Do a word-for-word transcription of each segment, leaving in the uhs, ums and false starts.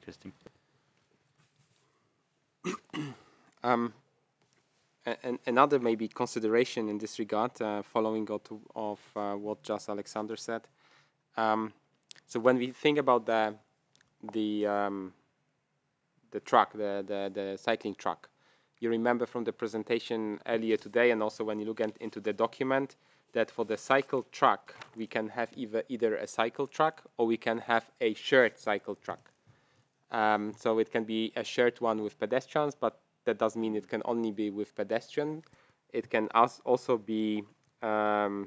interesting. Um, and another maybe consideration in this regard, uh, following on to, of uh, what just Alexander said. Um, so when we think about the the um, the truck, the, the the cycling truck, you remember from the presentation earlier today, and also when you look at, into the document, that for the cycle truck we can have either either a cycle truck or we can have a shared cycle truck. Um, so it can be a shared one with pedestrians, but that doesn't mean it can only be with pedestrian. It can also be um,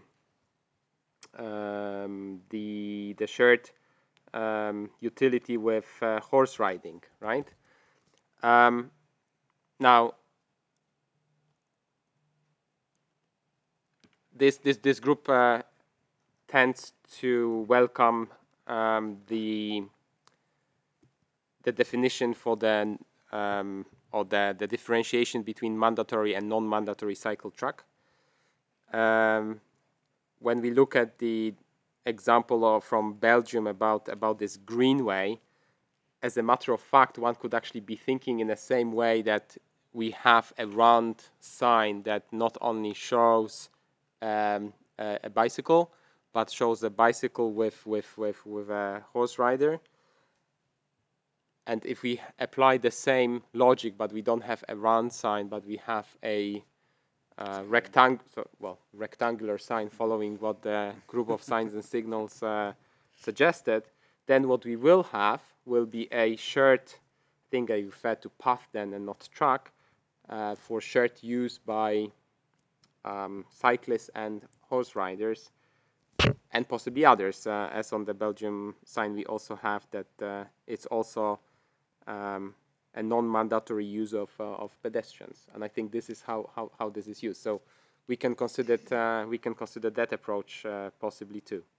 um, the the shared um, utility with uh, horse riding, right? Um, now, this this this group uh, tends to welcome um, the the definition for the um, or the the differentiation between mandatory and non-mandatory cycle truck. Um, when we look at the example of, from Belgium about about this greenway, as a matter of fact, one could actually be thinking in the same way that we have a round sign that not only shows um, a, a bicycle, but shows a bicycle with with with with a horse rider. And if we apply the same logic, but we don't have a round sign, but we have a uh, rectang so, well, rectangular sign following what the group of signs and signals uh, suggested, then what we will have will be a shared thing. I refer to path then and not track, uh, for shared use by um, cyclists and horse riders, and possibly others. Uh, as on the Belgium sign, we also have that uh, it's also um, a non-mandatory use of, uh, of pedestrians, and I think this is how, how, how this is used. So we can consider uh, we can consider that approach uh, possibly too.